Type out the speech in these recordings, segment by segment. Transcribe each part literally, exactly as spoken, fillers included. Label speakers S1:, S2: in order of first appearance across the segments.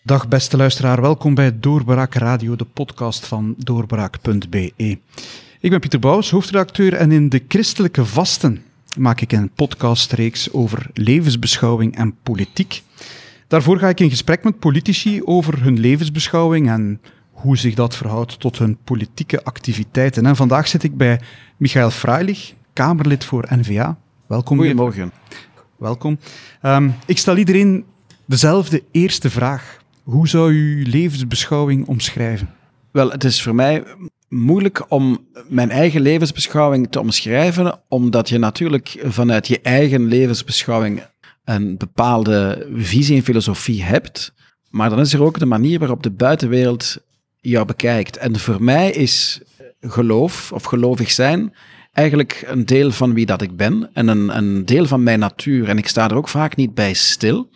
S1: Dag beste luisteraar, welkom bij Doorbraak Radio, de podcast van doorbraak punt b e. Ik ben Pieter Bouws, hoofdredacteur, en in De Christelijke Vasten maak ik een podcastreeks over levensbeschouwing en politiek. Daarvoor ga ik in gesprek met politici over hun levensbeschouwing en hoe zich dat verhoudt tot hun politieke activiteiten. En vandaag zit ik bij Michael Freilich, Kamerlid voor N V A. Welkom.
S2: Goedemorgen.
S1: Welkom. Um, ik stel iedereen dezelfde eerste vraag. Hoe zou u uw levensbeschouwing omschrijven?
S2: Wel, het is voor mij moeilijk om mijn eigen levensbeschouwing te omschrijven, omdat je natuurlijk vanuit je eigen levensbeschouwing een bepaalde visie en filosofie hebt, maar dan is er ook de manier waarop de buitenwereld jou bekijkt. En voor mij is geloof, of gelovig zijn, eigenlijk een deel van wie dat ik ben en een, een deel van mijn natuur. En ik sta er ook vaak niet bij stil.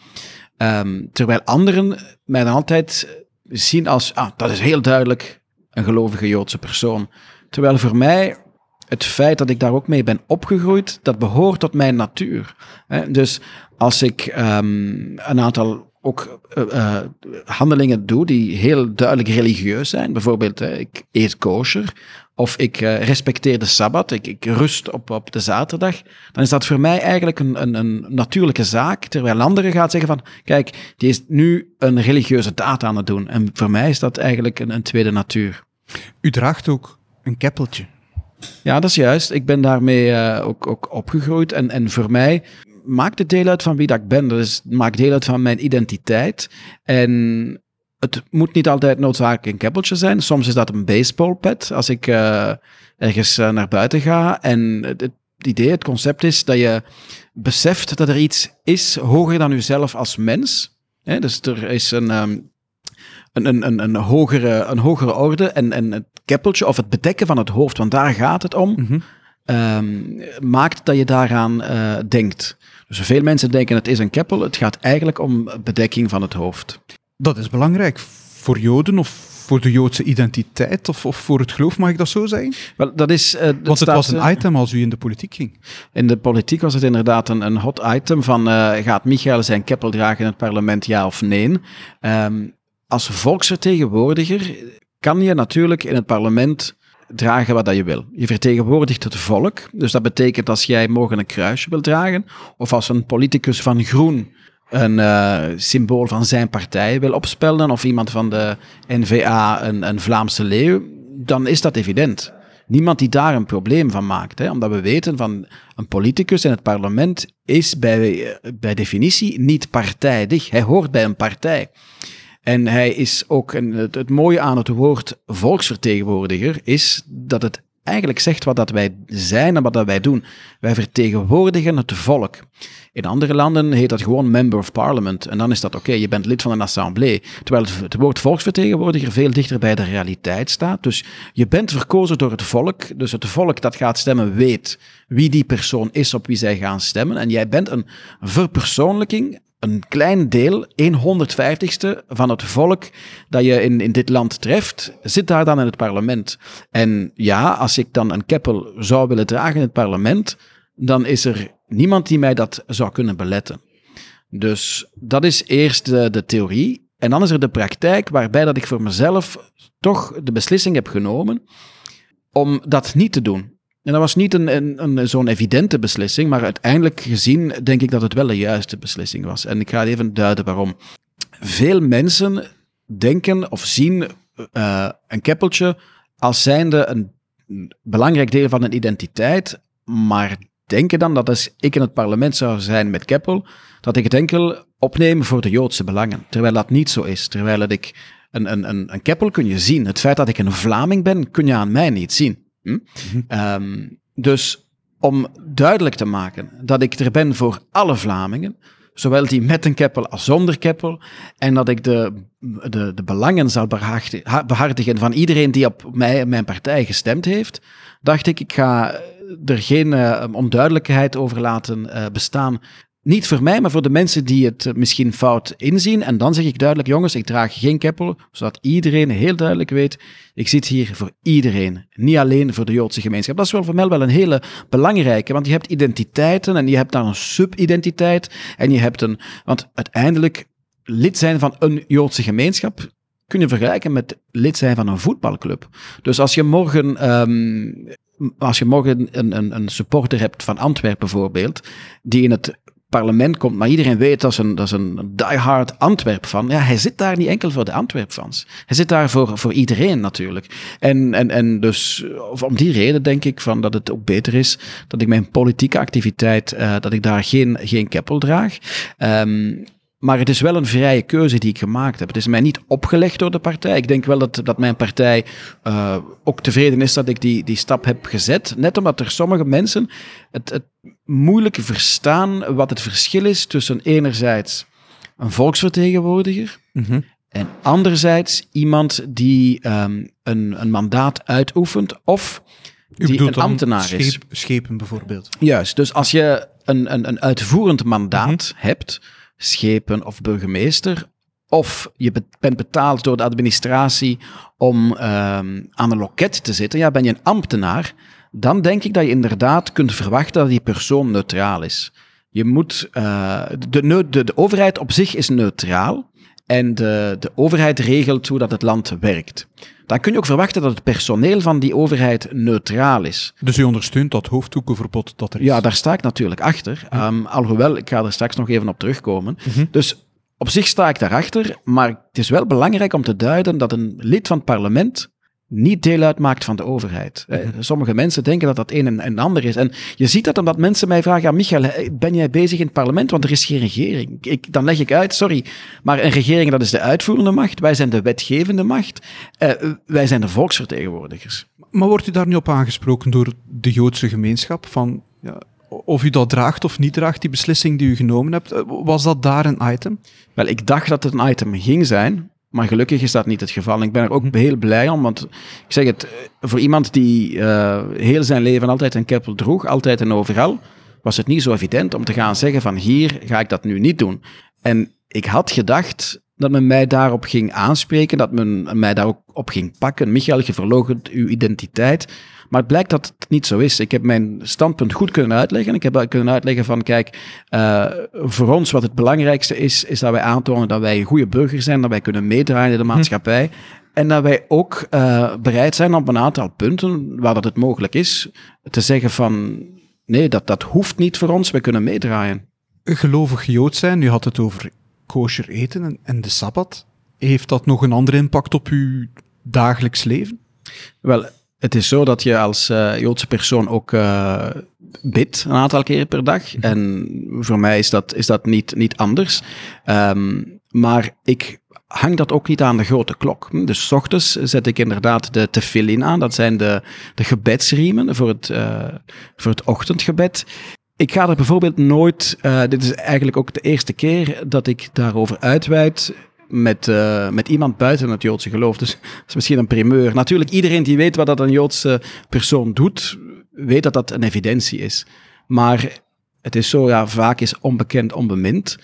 S2: Um, terwijl anderen mij dan altijd zien als, ah, dat is heel duidelijk een gelovige Joodse persoon. Terwijl voor mij het feit dat ik daar ook mee ben opgegroeid, dat behoort tot mijn natuur. He, dus als ik um, een aantal ook uh, uh, handelingen doe die heel duidelijk religieus zijn, bijvoorbeeld uh, ik eet kosher, of ik uh, respecteer de Sabbat, ik, ik rust op, op de zaterdag, dan is dat voor mij eigenlijk een, een, een natuurlijke zaak, terwijl anderen gaan zeggen van, kijk, die is nu een religieuze daad aan het doen. En voor mij is dat eigenlijk een, een tweede natuur.
S1: U draagt ook een keppeltje.
S2: Ja, dat is juist. Ik ben daarmee uh, ook, ook opgegroeid en, en voor mij maakt het deel uit van wie dat ik ben. Dat is, maakt deel uit van mijn identiteit. En het moet niet altijd noodzakelijk een keppeltje zijn. Soms is dat een baseballpet, als ik uh, ergens uh, naar buiten ga. En het, het idee, het concept is dat je beseft dat er iets is hoger dan jezelf als mens. He, dus er is een, um, een, een, een, een, hogere, een hogere orde. En, en het keppeltje, of het bedekken van het hoofd, want daar gaat het om, mm-hmm. um, maakt dat je daaraan uh, denkt. Dus veel mensen denken het is een keppel. Het gaat eigenlijk om bedekking van het hoofd.
S1: Dat is belangrijk voor Joden of voor de Joodse identiteit of, of voor het geloof, mag ik dat zo zeggen?
S2: Wel, dat is, uh,
S1: Want het
S2: staat,
S1: was een item als u in de politiek ging.
S2: In de politiek was het inderdaad een, een hot item van uh, gaat Michael zijn keppel dragen in het parlement, ja of nee? Um, als volksvertegenwoordiger kan je natuurlijk in het parlement dragen wat je wil. Je vertegenwoordigt het volk, dus dat betekent als jij morgen een kruisje wil dragen, of als een politicus van Groen een uh, symbool van zijn partij wil opspelden, of iemand van de N V A een, een Vlaamse leeuw, dan is dat evident. Niemand die daar een probleem van maakt, hè, omdat we weten van een politicus in het parlement is bij, bij definitie niet partijdig. Hij hoort bij een partij. En hij is ook, en het, het mooie aan het woord volksvertegenwoordiger is dat het eigenlijk zegt wat dat wij zijn en wat dat wij doen. Wij vertegenwoordigen het volk. In andere landen heet dat gewoon member of parliament. En dan is dat oké, okay, je bent lid van een assemblée. Terwijl het woord volksvertegenwoordiger veel dichter bij de realiteit staat. Dus je bent verkozen door het volk. Dus het volk dat gaat stemmen weet wie die persoon is op wie zij gaan stemmen. En jij bent een verpersoonlijking, een klein deel, een honderdvijftigste van het volk dat je in, in dit land treft, zit daar dan in het parlement. En ja, als ik dan een keppel zou willen dragen in het parlement, dan is er niemand die mij dat zou kunnen beletten. Dus dat is eerst de, de theorie. En dan is er de praktijk, waarbij dat ik voor mezelf toch de beslissing heb genomen om dat niet te doen. En dat was niet een, een, een, zo'n evidente beslissing, maar uiteindelijk gezien denk ik dat het wel de juiste beslissing was. En ik ga even duiden waarom. Veel mensen denken of zien uh, een keppeltje als zijnde een belangrijk deel van een identiteit, maar denken dan dat als ik in het parlement zou zijn met keppel, dat ik het enkel opneem voor de Joodse belangen. Terwijl dat niet zo is. Terwijl dat ik een, een, een, een keppel kun je zien. Het feit dat ik een Vlaming ben, kun je aan mij niet zien. Hm? Mm-hmm. Um, dus om duidelijk te maken dat ik er ben voor alle Vlamingen, zowel die met een keppel als zonder keppel, en dat ik de, de, de belangen zal behartigen van iedereen die op mij en mijn partij gestemd heeft, dacht ik, ik ga er geen uh, onduidelijkheid over laten uh, bestaan. Niet voor mij, maar voor de mensen die het misschien fout inzien. En dan zeg ik duidelijk, jongens, ik draag geen keppel, zodat iedereen heel duidelijk weet, ik zit hier voor iedereen, niet alleen voor de Joodse gemeenschap. Dat is wel voor mij wel een hele belangrijke, want je hebt identiteiten en je hebt daar een subidentiteit en je hebt een... Want uiteindelijk, lid zijn van een Joodse gemeenschap kun je vergelijken met lid zijn van een voetbalclub. Dus als je morgen, um, als je morgen een, een, een supporter hebt van Antwerpen bijvoorbeeld, die in het parlement komt, maar iedereen weet dat is een, dat is een diehard Antwerp-fan. Ja, hij zit daar niet enkel voor de Antwerp-fans. Hij zit daar voor, voor iedereen natuurlijk. En, en, en dus om die reden denk ik van dat het ook beter is dat ik mijn politieke activiteit, uh, dat ik daar geen, geen keppel draag. Um, Maar het is wel een vrije keuze die ik gemaakt heb. Het is mij niet opgelegd door de partij. Ik denk wel dat, dat mijn partij uh, ook tevreden is dat ik die, die stap heb gezet. Net omdat er sommige mensen het, het moeilijk verstaan wat het verschil is tussen enerzijds een volksvertegenwoordiger mm-hmm. en anderzijds iemand die um, een, een mandaat uitoefent of die een ambtenaar
S1: scheep,
S2: is.
S1: Schepen bijvoorbeeld.
S2: Juist, dus als je een, een, een uitvoerend mandaat mm-hmm. hebt, schepen of burgemeester, of je bent betaald door de administratie om uh, aan een loket te zitten, ja, ben je een ambtenaar, dan denk ik dat je inderdaad kunt verwachten dat die persoon neutraal is. Je moet, uh, de, de, de overheid op zich is neutraal en de, de overheid regelt hoe dat het land werkt. Dan kun je ook verwachten dat het personeel van die overheid neutraal is.
S1: Dus u ondersteunt dat hoofddoekenverbod dat er is?
S2: Ja, daar sta ik natuurlijk achter. Ja. Um, alhoewel, ik ga er straks nog even op terugkomen. Mm-hmm. Dus op zich sta ik daarachter, maar het is wel belangrijk om te duiden dat een lid van het parlement niet deel uitmaakt van de overheid. Mm-hmm. Sommige mensen denken dat dat een en, en ander is. En je ziet dat omdat mensen mij vragen, ja, Michael, ben jij bezig in het parlement? Want er is geen regering. Ik, dan leg ik uit, sorry, maar een regering, dat is de uitvoerende macht. Wij zijn de wetgevende macht. Uh, wij zijn de volksvertegenwoordigers.
S1: Maar wordt u daar nu op aangesproken door de Joodse gemeenschap? Van, ja, of u dat draagt of niet draagt, die beslissing die u genomen hebt? Was dat daar een item?
S2: Wel, ik dacht dat het een item ging zijn. Maar gelukkig is dat niet het geval. En ik ben er ook heel blij om, want ik zeg het, voor iemand die uh, heel zijn leven altijd een keppel droeg, altijd en overal, was het niet zo evident om te gaan zeggen van hier ga ik dat nu niet doen. En ik had gedacht dat men mij daarop ging aanspreken, dat men mij daarop op ging pakken. Michael, je verloochent uw identiteit. Maar het blijkt dat het niet zo is. Ik heb mijn standpunt goed kunnen uitleggen. Ik heb kunnen uitleggen van, kijk, uh, voor ons wat het belangrijkste is, is dat wij aantonen dat wij goede burgers zijn, dat wij kunnen meedraaien in de maatschappij. Hm. En dat wij ook uh, bereid zijn op een aantal punten, waar dat het mogelijk is, te zeggen van, nee, dat, dat hoeft niet voor ons, wij kunnen meedraaien.
S1: Gelovig Jood zijn, u had het over kosher eten en, en de Sabbat. Heeft dat nog een andere impact op uw dagelijks leven?
S2: Wel, het is zo dat je als uh, Joodse persoon ook uh, bidt een aantal keren per dag. En voor mij is dat, is dat niet, niet anders. Um, maar ik hang dat ook niet aan de grote klok. Dus 's ochtends zet ik inderdaad de tefillin aan. Dat zijn de, de gebedsriemen voor het, uh, voor het ochtendgebed. Ik ga er bijvoorbeeld nooit... Uh, dit is eigenlijk ook de eerste keer dat ik daarover uitweid met, uh, met iemand buiten het Joodse geloof. Dus dat is misschien een primeur. Natuurlijk, iedereen die weet wat dat een Joodse persoon doet, weet dat dat een evidentie is. Maar het is zo, ja, vaak is onbekend onbemind.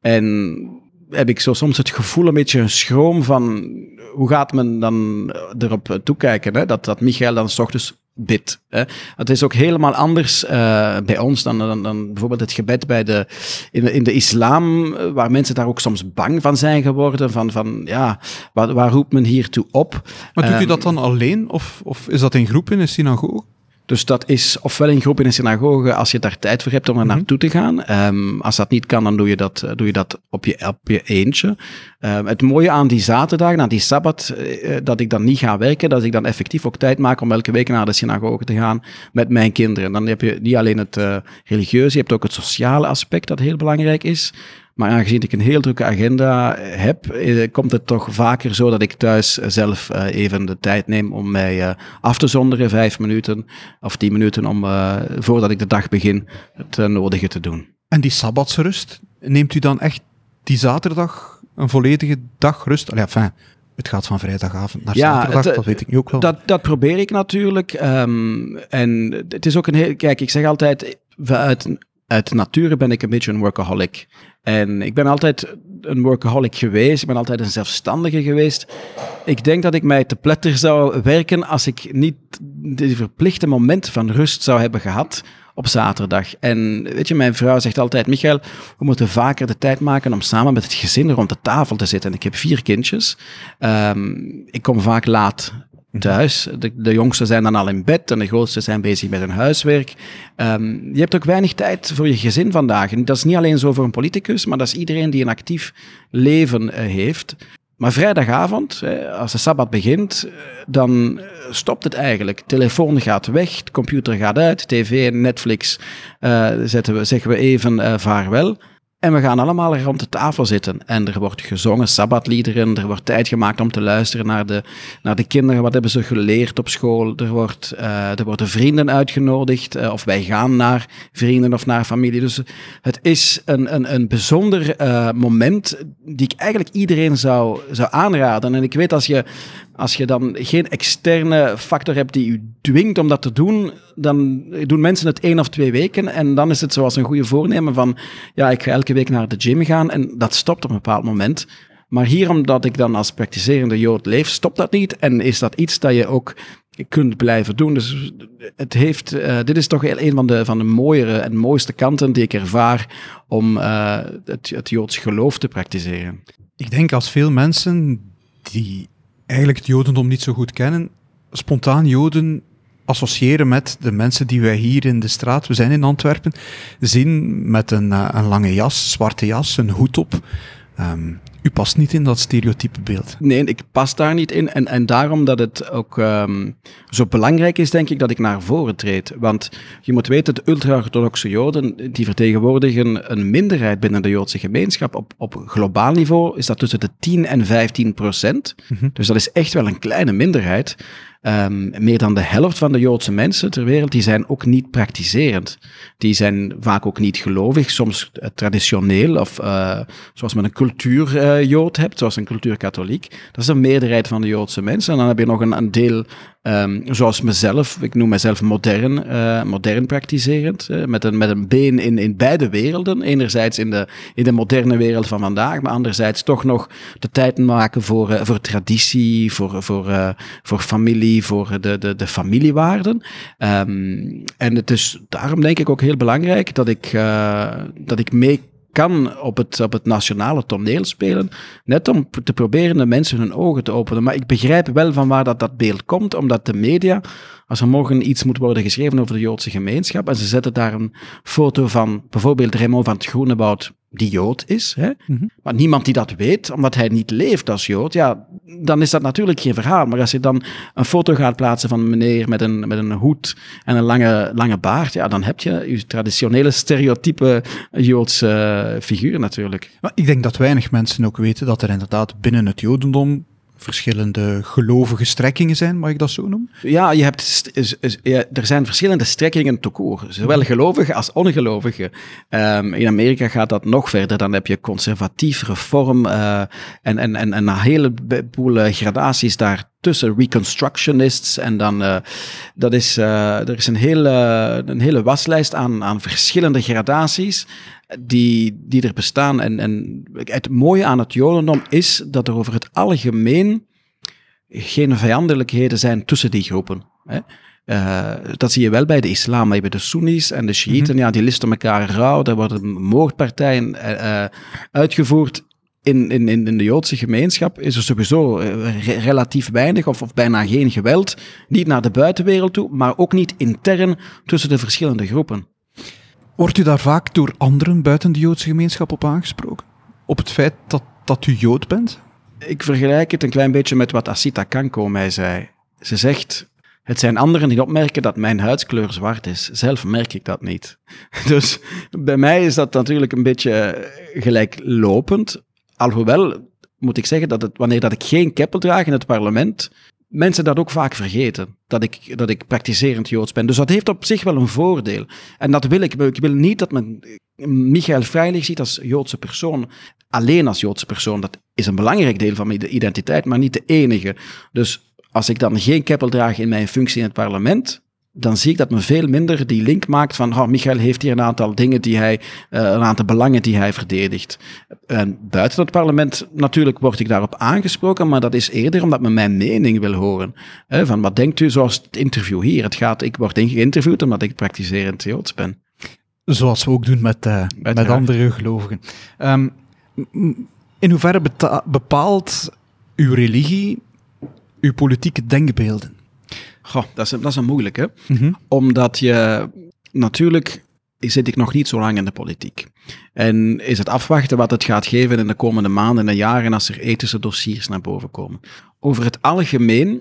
S2: En heb ik zo soms het gevoel, een beetje een schroom van, hoe gaat men dan erop toekijken, hè? Dat, dat Michael dan 's ochtends bidt. Hè? Het is ook helemaal anders uh, bij ons dan, dan, dan bijvoorbeeld het gebed bij de, in, de, in de islam, waar mensen daar ook soms bang van zijn geworden, van, van ja, waar, waar roept men hiertoe op?
S1: Maar doet
S2: um,
S1: u dat dan alleen, of, of is dat in groep in een synagoge?
S2: Dus dat is ofwel in groep in een synagoge als je daar tijd voor hebt om er mm-hmm. naartoe te gaan. Um, als dat niet kan, dan doe je dat, doe je dat op, je, op je eentje. Um, het mooie aan die zaterdagen, aan die sabbat, uh, dat ik dan niet ga werken, dat ik dan effectief ook tijd maak om elke week naar de synagoge te gaan met mijn kinderen. Dan heb je niet alleen het uh, religieuze, je hebt ook het sociale aspect dat heel belangrijk is. Maar aangezien ik een heel drukke agenda heb, eh, komt het toch vaker zo dat ik thuis zelf uh, even de tijd neem om mij uh, af te zonderen, vijf minuten of tien minuten, om uh, voordat ik de dag begin het uh, nodige te doen.
S1: En die sabbatsrust, neemt u dan echt die zaterdag een volledige dag rust? Allee, enfin, het gaat van vrijdagavond naar
S2: ja,
S1: zaterdag,
S2: het,
S1: dat weet ik nu ook wel.
S2: Dat, dat probeer ik natuurlijk. Um, en het is ook een heel... Kijk, ik zeg altijd, uit, uit nature ben ik een beetje een workaholic. En ik ben altijd een workaholic geweest, ik ben altijd een zelfstandige geweest. Ik denk dat ik mij te pletter zou werken als ik niet die verplichte momenten van rust zou hebben gehad op zaterdag. En weet je, mijn vrouw zegt altijd, Michael, we moeten vaker de tijd maken om samen met het gezin rond de tafel te zitten. En ik heb vier kindjes. Um, ik kom vaak laat thuis. De, de jongsten zijn dan al in bed en de grootste zijn bezig met hun huiswerk. Um, je hebt ook weinig tijd voor je gezin vandaag. En dat is niet alleen zo voor een politicus, maar dat is iedereen die een actief leven uh, heeft. Maar vrijdagavond, als de sabbat begint, dan stopt het eigenlijk. Telefoon gaat weg, de computer gaat uit, tv en Netflix uh, zetten we, zeggen we even uh, vaarwel. En we gaan allemaal rond de tafel zitten. En er wordt gezongen, sabbatliederen, er wordt tijd gemaakt om te luisteren naar de, naar de kinderen. Wat hebben ze geleerd op school? Er, wordt, uh, er worden vrienden uitgenodigd, uh, of wij gaan naar vrienden of naar familie. Dus het is een, een, een bijzonder uh, moment die ik eigenlijk iedereen zou, zou aanraden. En ik weet, als je, als je dan geen externe factor hebt die je dwingt om dat te doen, dan doen mensen het één of twee weken en dan is het zoals een goede voornemen van, ja, ik ga elke week naar de gym gaan en dat stopt op een bepaald moment. Maar hier, omdat ik dan als praktiserende Jood leef, stopt dat niet en is dat iets dat je ook kunt blijven doen. Dus het heeft, uh, dit is toch een van de, van de mooiere en mooiste kanten die ik ervaar om uh, het, het Joods geloof te praktiseren.
S1: Ik denk als veel mensen die eigenlijk het Jodendom niet zo goed kennen, spontaan Joden associëren met de mensen die wij hier in de straat, we zijn in Antwerpen, zien met een, uh, een lange jas, zwarte jas, een hoed op. Um, u past niet in dat stereotype beeld.
S2: Nee, ik pas daar niet in. En, en daarom dat het ook um, zo belangrijk is, denk ik, dat ik naar voren treed. Want je moet weten, de ultra-orthodoxe Joden, die vertegenwoordigen een minderheid binnen de Joodse gemeenschap. Op, op globaal niveau is dat tussen de tien en vijftien procent. Mm-hmm. Dus dat is echt wel een kleine minderheid. Um, meer dan de helft van de Joodse mensen ter wereld, die zijn ook niet praktiserend. Die zijn vaak ook niet gelovig, soms uh, traditioneel, of uh, zoals men een cultuurjood uh, hebt, zoals een cultuurkatholiek. Dat is de meerderheid van de Joodse mensen. En dan heb je nog een, een deel, um, zoals mezelf, ik noem mezelf modern, uh, modern praktiserend, uh, met, een, met een been in, in beide werelden. Enerzijds in de, in de moderne wereld van vandaag, maar anderzijds toch nog de tijd maken voor, uh, voor traditie, voor, voor, uh, voor familie, voor de, de, de familiewaarden. Um, en het is daarom denk ik ook heel belangrijk dat ik, uh, dat ik mee kan op het, op het nationale toneel spelen, net om te proberen de mensen hun ogen te openen. Maar ik begrijp wel van waar dat, dat beeld komt, omdat de media, als er morgen iets moet worden geschreven over de Joodse gemeenschap, en ze zetten daar een foto van bijvoorbeeld Raymond van het Groenewoud, die Jood is, hè? Mm-hmm. Maar niemand die dat weet, omdat hij niet leeft als Jood, ja, dan is dat natuurlijk geen verhaal. Maar als je dan een foto gaat plaatsen van een meneer met een, met een hoed en een lange, lange baard, ja, dan heb je je traditionele stereotype Joodse uh, figuur natuurlijk.
S1: Maar ik denk dat weinig mensen ook weten dat er inderdaad binnen het Jodendom verschillende gelovige strekkingen zijn, mag ik dat zo noemen?
S2: Ja, je hebt st- is, is, ja, er zijn verschillende strekkingen tout court, zowel gelovigen als ongelovigen. Um, in Amerika gaat dat nog verder, dan heb je conservatief, reform uh, en, en, en, en een heleboel uh, gradaties daar tussen reconstructionists en dan, uh, dat is, uh, er is een hele, een hele waslijst aan, aan verschillende gradaties die, die er bestaan. En, en het mooie aan het Jodendom is dat er over het algemeen geen vijandelijkheden zijn tussen die groepen. Hè. Uh, dat zie je wel bij de islam, maar bij de Soenies en de Shiiten, mm-hmm. ja, die listen elkaar rauw, daar worden moordpartijen uh, uitgevoerd. In, in, in de Joodse gemeenschap is er sowieso re- relatief weinig of, of bijna geen geweld. Niet naar de buitenwereld toe, maar ook niet intern tussen de verschillende groepen.
S1: Wordt u daar vaak door anderen buiten de Joodse gemeenschap op aangesproken? Op het feit dat, dat u Jood bent?
S2: Ik vergelijk het een klein beetje met wat Asita Kanko mij zei. Ze zegt, het zijn anderen die opmerken dat mijn huidskleur zwart is. Zelf merk ik dat niet. Dus bij mij is dat natuurlijk een beetje gelijklopend. Alhoewel, moet ik zeggen, dat het, wanneer dat ik geen keppel draag in het parlement, mensen dat ook vaak vergeten, dat ik, dat ik praktiserend Joods ben. Dus dat heeft op zich wel een voordeel. En dat wil ik. Ik wil niet dat men Michael Freilich ziet als Joodse persoon, alleen als Joodse persoon. Dat is een belangrijk deel van mijn identiteit, maar niet de enige. Dus als ik dan geen keppel draag in mijn functie in het parlement, dan zie ik dat men veel minder die link maakt van oh, Michael heeft hier een aantal dingen die hij, uh, een aantal belangen die hij verdedigt. En buiten het parlement natuurlijk word ik daarop aangesproken, maar dat is eerder omdat men mijn mening wil horen. He, van wat denkt u, zoals het interview hier. Het gaat, ik word geïnterviewd omdat ik praktiserend Joods ben.
S1: Zoals we ook doen met, uh, met andere gelovigen. Um, in hoeverre beta- bepaalt uw religie uw politieke denkbeelden?
S2: Goh, dat is, dat is een moeilijke.
S1: Mm-hmm.
S2: Omdat je... Natuurlijk zit ik nog niet zo lang in de politiek. En is het afwachten wat het gaat geven in de komende maanden en jaren als er ethische dossiers naar boven komen. Over het algemeen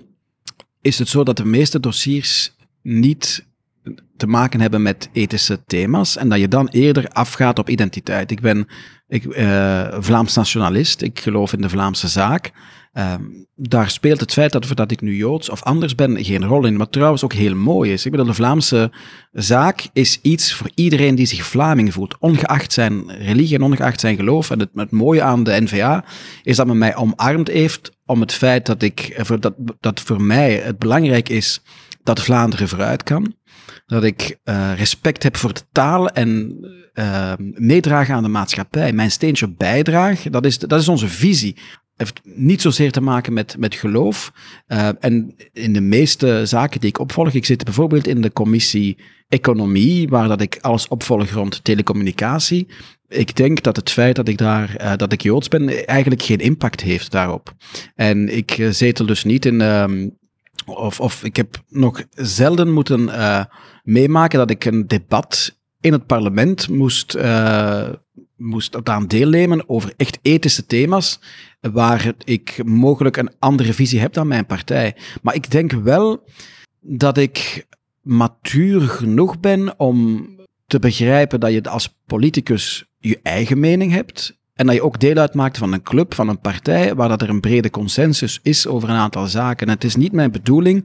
S2: is het zo dat de meeste dossiers niet te maken hebben met ethische thema's en dat je dan eerder afgaat op identiteit. Ik ben ik, uh, Vlaams nationalist, ik geloof in de Vlaamse zaak. Uh, daar speelt het feit dat, dat ik nu Joods of anders ben geen rol in, wat trouwens ook heel mooi is. Ik bedoel, de Vlaamse zaak is iets voor iedereen die zich Vlaming voelt, ongeacht zijn religie en ongeacht zijn geloof. En het, het mooie aan de N V A is dat men mij omarmd heeft om het feit dat, ik, dat, dat voor mij het belangrijk is dat Vlaanderen vooruit kan. Dat ik uh, respect heb voor de taal en uh, meedragen aan de maatschappij. Mijn steentje bijdraag, dat is, dat is onze visie. Heeft niet zozeer te maken met, met geloof. Uh, en in de meeste zaken die ik opvolg, ik zit bijvoorbeeld in de commissie Economie, waar dat ik alles opvolg rond telecommunicatie. Ik denk dat het feit dat ik daar, uh, dat ik Joods ben, eigenlijk geen impact heeft daarop. En ik uh, zetel dus niet in... Uh, Of, of ik heb nog zelden moeten uh, meemaken dat ik een debat in het parlement moest, uh, moest aan deelnemen over echt ethische thema's, waar ik mogelijk een andere visie heb dan mijn partij. Maar ik denk wel dat ik matuur genoeg ben om te begrijpen dat je als politicus je eigen mening hebt. En dat je ook deel uitmaakt van een club, van een partij, waar dat er een brede consensus is over een aantal zaken. En het is niet mijn bedoeling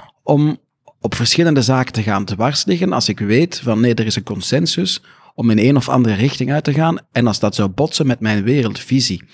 S2: om op verschillende zaken te gaan dwars liggen, als ik weet van nee, er is een consensus om in een of andere richting uit te gaan, en als dat zou botsen met mijn wereldvisie.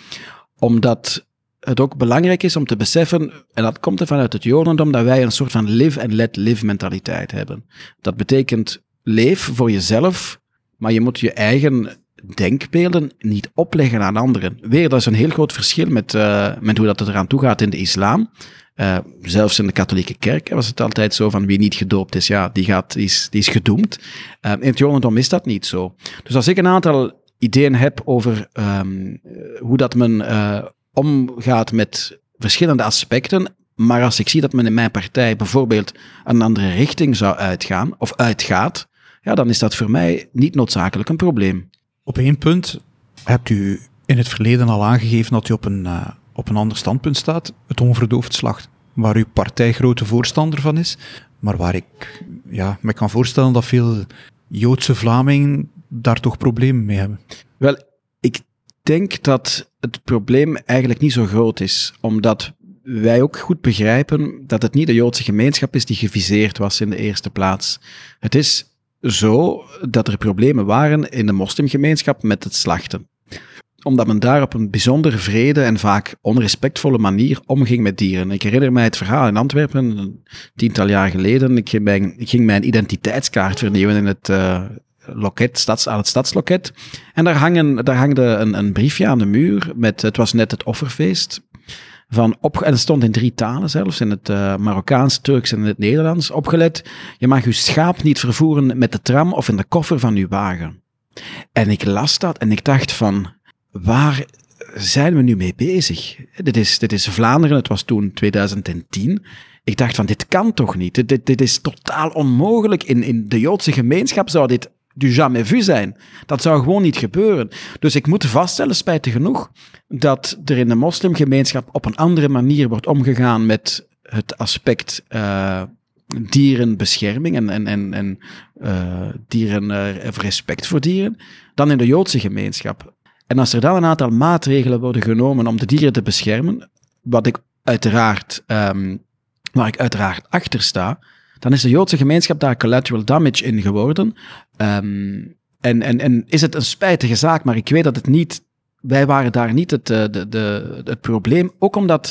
S2: Omdat het ook belangrijk is om te beseffen, en dat komt er vanuit het Jodendom, dat wij een soort van live and let live mentaliteit hebben. Dat betekent, leef voor jezelf, maar je moet je eigen denkbeelden niet opleggen aan anderen. Weer, dat is een heel groot verschil met, uh, met hoe dat eraan toe gaat in de islam. Uh, zelfs in de katholieke kerk was het altijd zo van wie niet gedoopt is, ja, die, gaat, die, is, die is gedoemd. Uh, in het Jodendom is dat niet zo. Dus als ik een aantal ideeën heb over um, hoe dat men uh, omgaat met verschillende aspecten, maar als ik zie dat men in mijn partij bijvoorbeeld een andere richting zou uitgaan, of uitgaat, ja, dan is dat voor mij niet noodzakelijk een probleem.
S1: Op één punt hebt u in het verleden al aangegeven dat u op een, uh, op een ander standpunt staat, het onverdoofd slachten, waar uw partij grote voorstander van is, maar waar ik ja, me kan voorstellen dat veel Joodse Vlamingen daar toch problemen mee hebben.
S2: Wel, ik denk dat het probleem eigenlijk niet zo groot is, omdat wij ook goed begrijpen dat het niet de Joodse gemeenschap is die geviseerd was in de eerste plaats. Het is zo dat er problemen waren in de moslimgemeenschap met het slachten. Omdat men daar op een bijzonder vrede en vaak onrespectvolle manier omging met dieren. Ik herinner mij het verhaal in Antwerpen, een tiental jaar geleden. Ik ging mijn, ik ging mijn identiteitskaart vernieuwen in het uh, loket, stads, aan het stadsloket. En daar, hangen, daar hangde een, een briefje aan de muur met, het was net het offerfeest. Van op, en het stond in drie talen zelfs, in het uh, Marokkaans, Turks en in het Nederlands, opgelet. Je mag uw schaap niet vervoeren met de tram of in de koffer van uw wagen. En ik las dat en ik dacht van, waar zijn we nu mee bezig? Dit is, dit is Vlaanderen, het was toen tweeduizend tien. Ik dacht van, dit kan toch niet? Dit, dit is totaal onmogelijk. In, in de Joodse gemeenschap zou dit du jamais vu zijn. Dat zou gewoon niet gebeuren. Dus ik moet vaststellen, spijtig genoeg, dat er in de moslimgemeenschap op een andere manier wordt omgegaan met het aspect uh, dierenbescherming en, en, en, en uh, dieren, uh, respect voor dieren, dan in de Joodse gemeenschap. En als er dan een aantal maatregelen worden genomen om de dieren te beschermen, wat ik uiteraard, um, waar ik uiteraard achter sta, dan is de Joodse gemeenschap daar collateral damage in geworden. Um, en, en, en is het een spijtige zaak, maar ik weet dat het niet, wij waren daar niet het, de, de, het probleem, ook omdat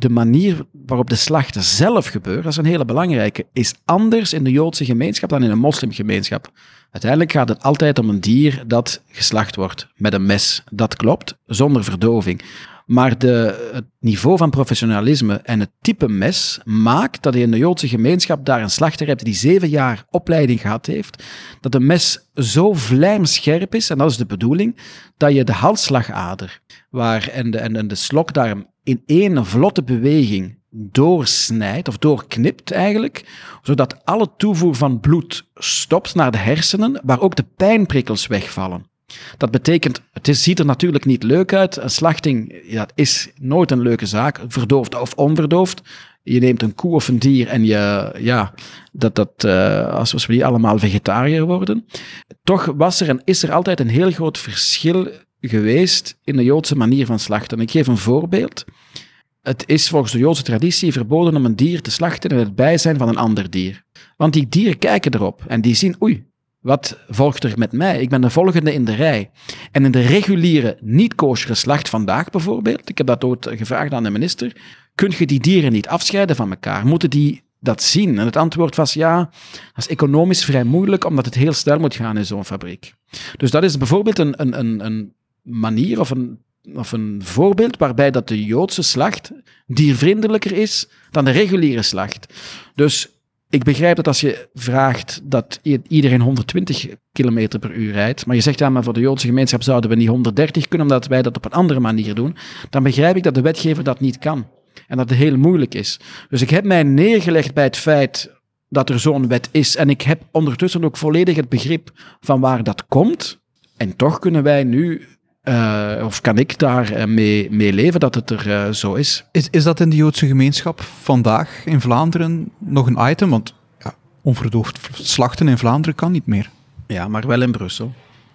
S2: de manier waarop de slachten zelf gebeuren, dat is een hele belangrijke, is anders in de Joodse gemeenschap dan in een moslimgemeenschap. Uiteindelijk gaat het altijd om een dier dat geslacht wordt met een mes. Dat klopt, zonder verdoving. Maar de, het niveau van professionalisme en het type mes maakt dat je in de Joodse gemeenschap daar een slachter hebt die zeven jaar opleiding gehad heeft, dat een mes zo vlijmscherp is, en dat is de bedoeling, dat je de halsslagader waar, en, de, en, en de slokdarm in één vlotte beweging doorsnijdt, of doorknipt eigenlijk, zodat alle toevoer van bloed stopt naar de hersenen, waar ook de pijnprikkels wegvallen. Dat betekent, het is, ziet er natuurlijk niet leuk uit. Een slachting, ja, dat is nooit een leuke zaak, verdoofd of onverdoofd. Je neemt een koe of een dier en je, ja, dat, dat, uh, als we die allemaal vegetariër worden. Toch was er en is er altijd een heel groot verschil geweest in de Joodse manier van slachten. Ik geef een voorbeeld. Het is volgens de Joodse traditie verboden om een dier te slachten in het bijzijn van een ander dier. Want die dieren kijken erop en die zien, oei, wat volgt er met mij? Ik ben de volgende in de rij. En in de reguliere, niet-koosjere slacht vandaag bijvoorbeeld, ik heb dat ooit gevraagd aan de minister, kun je die dieren niet afscheiden van elkaar? Moeten die dat zien? En het antwoord was ja, dat is economisch vrij moeilijk, omdat het heel snel moet gaan in zo'n fabriek. Dus dat is bijvoorbeeld een, een, een, een manier of een, of een voorbeeld waarbij dat de Joodse slacht diervriendelijker is dan de reguliere slacht. Dus ik begrijp dat als je vraagt dat iedereen honderdtwintig kilometer per uur rijdt, maar je zegt ja, maar voor de Joodse gemeenschap zouden we niet honderddertig kunnen, omdat wij dat op een andere manier doen, dan begrijp ik dat de wetgever dat niet kan. En dat het heel moeilijk is. Dus ik heb mij neergelegd bij het feit dat er zo'n wet is, en ik heb ondertussen ook volledig het begrip van waar dat komt, en toch kunnen wij nu, uh, of kan ik daar uh, mee, mee leven dat het er uh, zo is.
S1: is. Is dat in de Joodse gemeenschap vandaag in Vlaanderen nog een item? Want ja, onverdoofd slachten in Vlaanderen kan niet meer.
S2: Ja, maar wel in Brussel.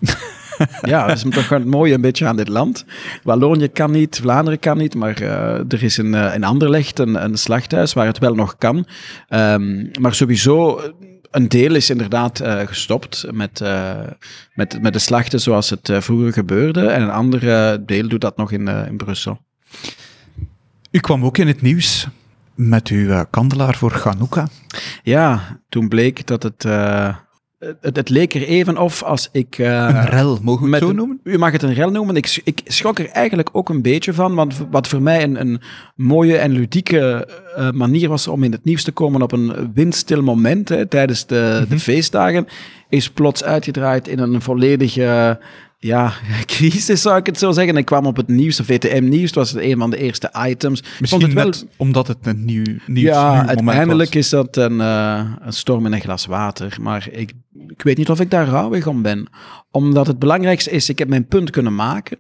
S2: Ja, dat is toch het mooie een beetje aan dit land. Wallonië kan niet, Vlaanderen kan niet, maar uh, er is in, uh, in Anderlecht een, een slachthuis waar het wel nog kan. Um, maar sowieso, een deel is inderdaad uh, gestopt met, uh, met, met de slachten zoals het uh, vroeger gebeurde. En een ander uh, deel doet dat nog in, uh, in Brussel.
S1: U kwam ook in het nieuws met uw uh, kandelaar voor Chanukka.
S2: Ja, toen bleek dat het... Uh, Het, het leek er even of als ik... Uh,
S1: een rel, mogen we het zo noemen?
S2: U mag het een rel noemen. Ik, ik schrok er eigenlijk ook een beetje van, want wat voor mij een, een mooie en ludieke uh, manier was om in het nieuws te komen op een windstil moment, hè, tijdens de, mm-hmm. de feestdagen, is plots uitgedraaid in een volledige... Ja, crisis zou ik het zo zeggen. Ik kwam op het nieuws, de V T M-nieuws, het was een van de eerste items.
S1: Misschien het wel... net omdat het een nieuw, nieuws
S2: ja,
S1: nieuw moment
S2: uiteindelijk
S1: was.
S2: is dat een, uh, een storm in een glas water. Maar ik, ik weet niet of ik daar rouwig om ben. Omdat het belangrijkste is, ik heb mijn punt kunnen maken.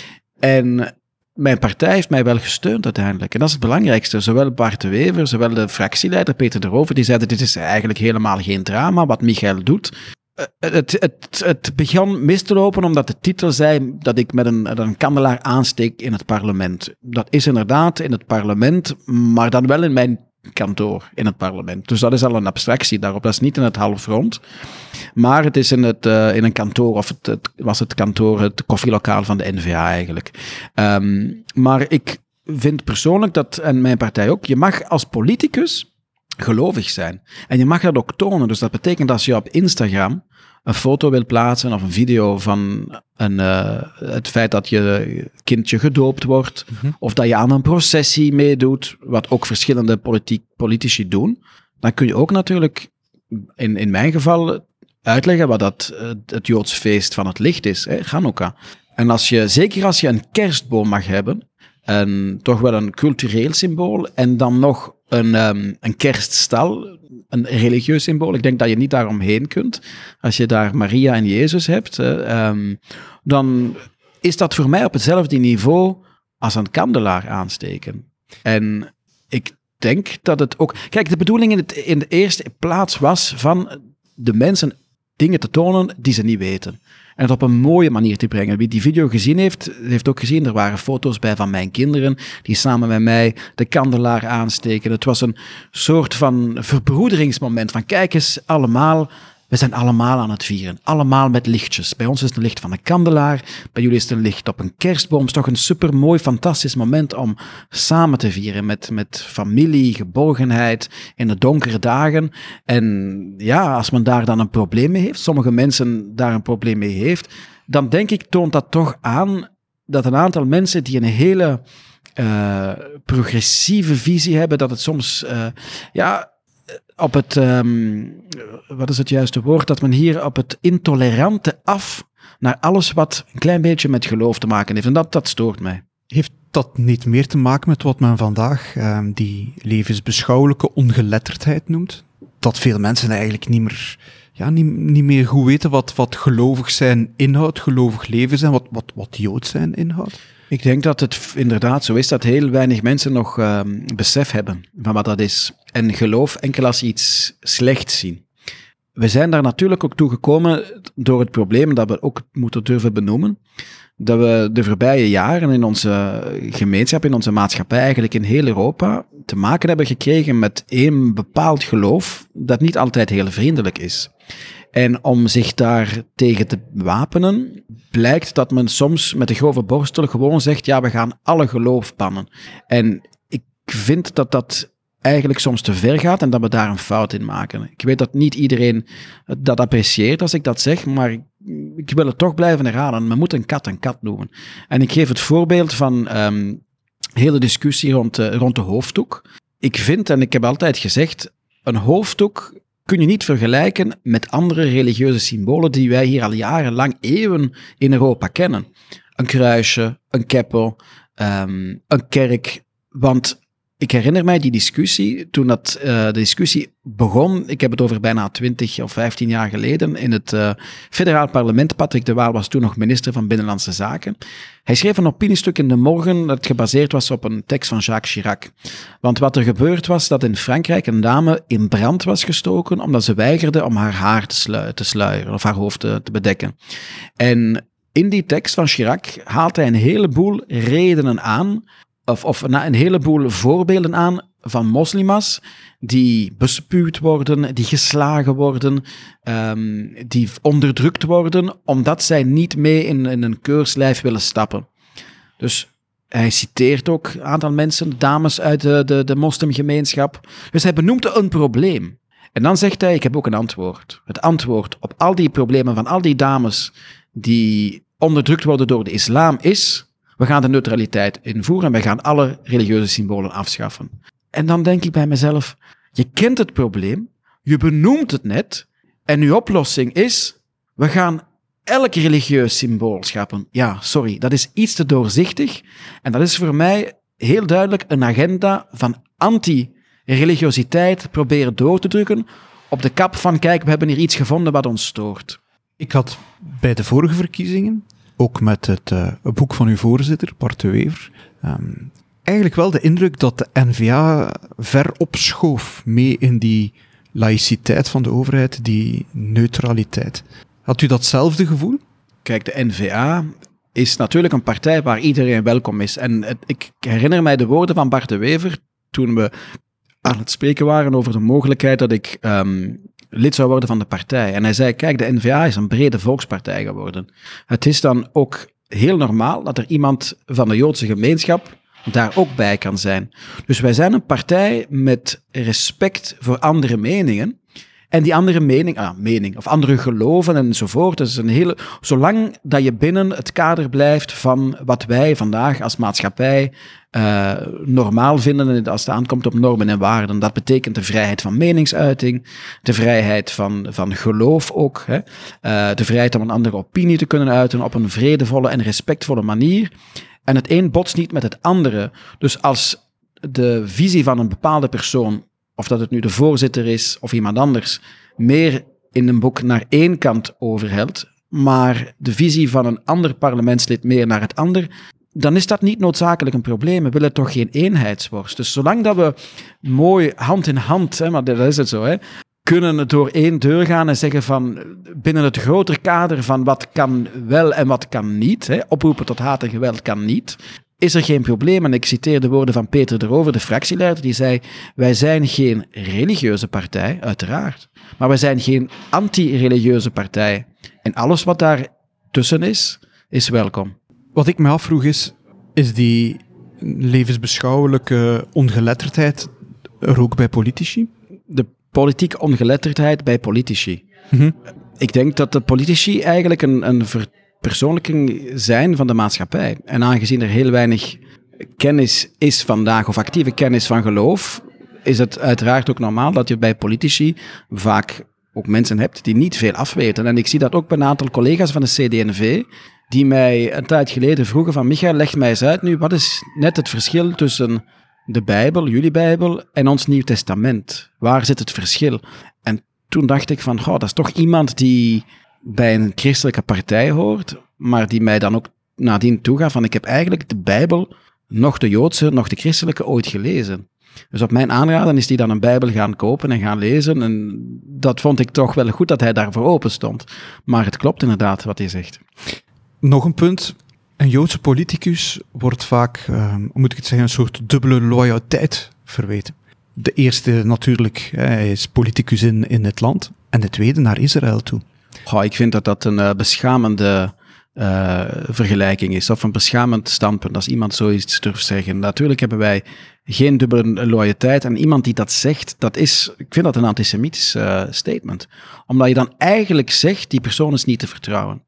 S2: En mijn partij heeft mij wel gesteund uiteindelijk. En dat is het belangrijkste. Zowel Bart de Wever, zowel de fractieleider Peter de Rover, die zeiden, dit is eigenlijk helemaal geen drama wat Michael doet. Het, het, het begon mis te lopen omdat de titel zei dat ik met een, een kandelaar aansteek in het parlement. Dat is inderdaad in het parlement, maar dan wel in mijn kantoor in het parlement. Dus dat is al een abstractie daarop. Dat is niet in het halfrond, maar het is in, het, uh, in een kantoor, of het, het was het kantoor, het koffielokaal van de N V A eigenlijk. Um, maar ik vind persoonlijk dat, en mijn partij ook, je mag als politicus gelovig zijn. En je mag dat ook tonen. Dus dat betekent dat als je op Instagram een foto wil plaatsen of een video van een, uh, het feit dat je kindje gedoopt wordt, mm-hmm. of dat je aan een processie meedoet, wat ook verschillende politiek, politici doen, dan kun je ook natuurlijk, in, in mijn geval, uitleggen wat dat, uh, het Joods feest van het licht is, hè, Chanukka. En als je, zeker als je een kerstboom mag hebben, en toch wel een cultureel symbool, en dan nog een, um, een kerststal, een religieus symbool. Ik denk dat je niet daaromheen kunt. Als je daar Maria en Jezus hebt, uh, um, dan is dat voor mij op hetzelfde niveau als een kandelaar aansteken. En ik denk dat het ook... Kijk, de bedoeling in, het, in de eerste plaats was van de mensen dingen te tonen die ze niet weten. En het op een mooie manier te brengen. Wie die video gezien heeft, heeft ook gezien, er waren foto's bij van mijn kinderen, die samen met mij de kandelaar aansteken. Het was een soort van verbroederingsmoment, van kijk eens allemaal, We zijn allemaal aan het vieren. Allemaal met lichtjes. Bij ons is het een licht van een kandelaar. Bij jullie is het een licht op een kerstboom. Het is toch een supermooi, fantastisch moment om samen te vieren. Met, met familie, geborgenheid, in de donkere dagen. En ja, als men daar dan een probleem mee heeft, sommige mensen daar een probleem mee heeft, dan denk ik, toont dat toch aan dat een aantal mensen die een hele uh, progressieve visie hebben, dat het soms, uh, ja... op het, um, wat is het juiste woord, dat men hier op het intolerante af naar alles wat een klein beetje met geloof te maken heeft. En dat, dat stoort mij.
S1: Heeft dat niet meer te maken met wat men vandaag um, die levensbeschouwelijke ongeletterdheid noemt? Dat veel mensen eigenlijk niet meer, ja, niet, niet meer goed weten wat, wat gelovig zijn inhoudt, gelovig leven zijn, wat, wat, wat Joods zijn inhoudt?
S2: Ik denk dat het inderdaad zo is dat heel weinig mensen nog uh, besef hebben van wat dat is. En geloof enkel als ze iets slechts zien. We zijn daar natuurlijk ook toe gekomen door het probleem dat we ook moeten durven benoemen. Dat we de voorbije jaren in onze gemeenschap, in onze maatschappij, eigenlijk in heel Europa, te maken hebben gekregen met één bepaald geloof dat niet altijd heel vriendelijk is. En om zich daar tegen te wapenen, blijkt dat men soms met de grove borstel gewoon zegt, ja, we gaan alle geloof bannen. En ik vind dat dat eigenlijk soms te ver gaat en dat we daar een fout in maken. Ik weet dat niet iedereen dat apprecieert als ik dat zeg, maar ik wil het toch blijven herhalen. Men moet een kat een kat noemen. En ik geef het voorbeeld van um, hele discussie rond, uh, rond de hoofddoek. Ik vind, en ik heb altijd gezegd, een hoofddoek kun je niet vergelijken met andere religieuze symbolen die wij hier al jarenlang, eeuwen in Europa kennen. Een kruisje, een keppel, um, een kerk. Want ik herinner mij die discussie, toen dat, uh, de discussie begon, ik heb het over bijna twintig of vijftien jaar geleden, in het uh, federaal parlement. Patrick de Waal was toen nog minister van Binnenlandse Zaken. Hij schreef een opiniestuk in De Morgen dat gebaseerd was op een tekst van Jacques Chirac. Want wat er gebeurd was, dat in Frankrijk een dame in brand was gestoken omdat ze weigerde om haar haar te, slu- te sluieren of haar hoofd te, te bedekken. En in die tekst van Chirac haalt hij een heleboel redenen aan, Of, of een heleboel voorbeelden aan van moslima's die bespuwd worden, die geslagen worden, um, die onderdrukt worden, omdat zij niet mee in, in een keurslijf willen stappen. Dus hij citeert ook een aantal mensen, dames uit de, de, de moslimgemeenschap. Dus hij benoemt een probleem. En dan zegt hij, ik heb ook een antwoord. Het antwoord op al die problemen van al die dames die onderdrukt worden door de islam is: we gaan de neutraliteit invoeren en we gaan alle religieuze symbolen afschaffen. En dan denk ik bij mezelf, je kent het probleem, je benoemt het net, en uw oplossing is, we gaan elk religieus symbool schrappen. Ja, sorry, dat is iets te doorzichtig. En dat is voor mij heel duidelijk een agenda van anti-religiositeit proberen door te drukken op de kap van, kijk, we hebben hier iets gevonden wat ons stoort.
S1: Ik had bij de vorige verkiezingen, ook met het, uh, het boek van uw voorzitter, Bart de Wever, um, eigenlijk wel de indruk dat de N V A ver opschoof mee in die laïciteit van de overheid, die neutraliteit. Had u datzelfde gevoel?
S2: Kijk, de N V A is natuurlijk een partij waar iedereen welkom is. En het, ik herinner mij de woorden van Bart de Wever toen we aan het spreken waren over de mogelijkheid dat ik um, lid zou worden van de partij. En hij zei, kijk, de N V A is een brede volkspartij geworden. Het is dan ook heel normaal dat er iemand van de Joodse gemeenschap daar ook bij kan zijn. Dus wij zijn een partij met respect voor andere meningen. En die andere mening, ah, mening, of andere geloven enzovoort, dat is een hele, zolang dat je binnen het kader blijft van wat wij vandaag als maatschappij uh, normaal vinden als het aankomt op normen en waarden. Dat betekent de vrijheid van meningsuiting, de vrijheid van, van geloof ook, hè, uh, de vrijheid om een andere opinie te kunnen uiten op een vredevolle en respectvolle manier. En het een botst niet met het andere. Dus als de visie van een bepaalde persoon, of dat het nu de voorzitter is of iemand anders, meer in een boek naar één kant overhelt, maar de visie van een ander parlementslid meer naar het ander, dan is dat niet noodzakelijk een probleem. We willen toch geen eenheidsworst. Dus zolang dat we mooi hand in hand, hè, maar dat is het zo, hè, kunnen door één deur gaan en zeggen van binnen het grotere kader van wat kan wel en wat kan niet, hè, oproepen tot haat en geweld kan niet, is er geen probleem. En ik citeer de woorden van Peter de Rover, de fractieleider, die zei, wij zijn geen religieuze partij, uiteraard, maar wij zijn geen anti-religieuze partij. En alles wat daar tussen is, is welkom.
S1: Wat ik me afvroeg is, is die levensbeschouwelijke ongeletterdheid er ook bij politici?
S2: De politieke ongeletterdheid bij politici.
S1: Mm-hmm.
S2: Ik denk dat de politici eigenlijk een, een verpersoonlijking zijn van de maatschappij. En aangezien er heel weinig kennis is vandaag, of actieve kennis van geloof, is het uiteraard ook normaal dat je bij politici vaak ook mensen hebt die niet veel afweten. En ik zie dat ook bij een aantal collega's van de C D N V, die mij een tijd geleden vroegen van, Michael, leg mij eens uit nu, wat is net het verschil tussen de Bijbel, jullie Bijbel, en ons Nieuw Testament? Waar zit het verschil? En toen dacht ik van, goh, dat is toch iemand die bij een christelijke partij hoort, maar die mij dan ook nadien toegaf van, ik heb eigenlijk de Bijbel, nog de Joodse, nog de christelijke, ooit gelezen. Dus op mijn aanraden is hij dan een Bijbel gaan kopen en gaan lezen. En dat vond ik toch wel goed dat hij daarvoor open stond. Maar het klopt inderdaad wat hij zegt. Nog
S1: een punt. Een Joodse politicus wordt vaak, uh, hoe moet ik het zeggen, een soort dubbele loyaliteit verweten. De eerste natuurlijk, hij is politicus in, in het land. En de tweede naar Israël toe.
S2: Goh, ik vind dat dat een uh, beschamende uh, vergelijking is. Of een beschamend standpunt, als iemand zoiets durft zeggen. Natuurlijk hebben wij geen dubbele loyaliteit. En iemand die dat zegt, dat is, ik vind dat een antisemitisch uh, statement. Omdat je dan eigenlijk zegt, die persoon is niet te vertrouwen.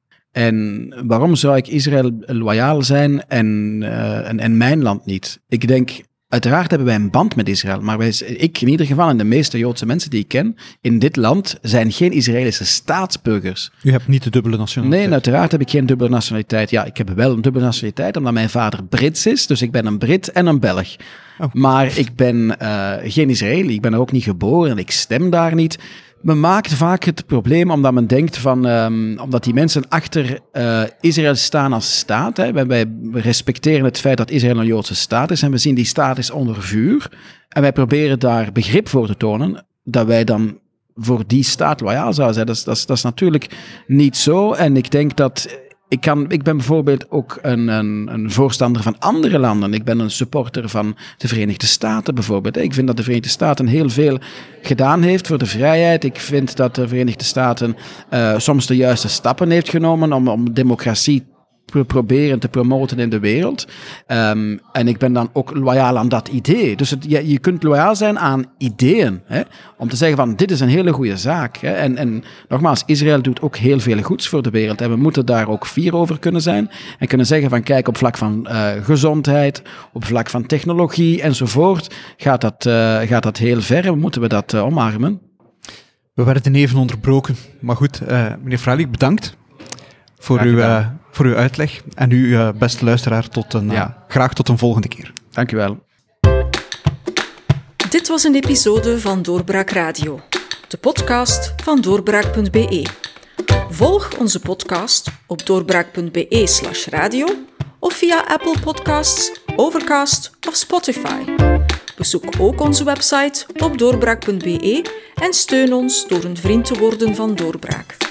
S2: En waarom zou ik Israël loyaal zijn en, uh, en, en mijn land niet? Ik denk, uiteraard hebben wij een band met Israël, maar wij, ik in ieder geval en de meeste Joodse mensen die ik ken in dit land zijn geen Israëlische staatsburgers.
S1: U hebt niet de dubbele nationaliteit?
S2: Nee, uiteraard heb ik geen dubbele nationaliteit. Ja, ik heb wel een dubbele nationaliteit omdat mijn vader Brits is, dus ik ben een Brit en een Belg. Oh. Maar ik ben uh, geen Israëli, ik ben er ook niet geboren en ik stem daar niet. Men maakt vaak het probleem omdat men denkt van, um, omdat die mensen achter uh, Israël staan als staat. Hè. Wij, wij respecteren het feit dat Israël een Joodse staat is en we zien die staat is onder vuur. En wij proberen daar begrip voor te tonen dat wij dan voor die staat loyaal zouden zijn. Dat is, dat is, dat is natuurlijk niet zo. En ik denk dat... Ik, kan, ik ben bijvoorbeeld ook een, een, een voorstander van andere landen. Ik ben een supporter van de Verenigde Staten bijvoorbeeld. Ik vind dat de Verenigde Staten heel veel gedaan heeft voor de vrijheid. Ik vind dat de Verenigde Staten uh, soms de juiste stappen heeft genomen om, om democratie te proberen te promoten in de wereld. Um, en ik ben dan ook loyaal aan dat idee. Dus het, je, je kunt loyaal zijn aan ideeën. Hè? Om te zeggen van, dit is een hele goede zaak. Hè? En, en nogmaals, Israël doet ook heel veel goeds voor de wereld. En we moeten daar ook fier over kunnen zijn. En kunnen zeggen van, kijk, op vlak van uh, gezondheid, op vlak van technologie enzovoort, gaat dat, uh, gaat dat heel ver en moeten we dat uh, omarmen.
S1: We werden even onderbroken. Maar goed, uh, meneer Freilich, bedankt. Voor uw, uh, voor uw uitleg. En u, uh, beste luisteraar, tot een, ja. uh, graag tot een volgende keer.
S2: Dank u wel.
S3: Dit was een episode van Doorbraak Radio, de podcast van doorbraak punt b e. Volg onze podcast op doorbraak punt b e slash radio of via Apple Podcasts, Overcast of Spotify. Bezoek ook onze website op doorbraak punt b e en steun ons door een vriend te worden van Doorbraak.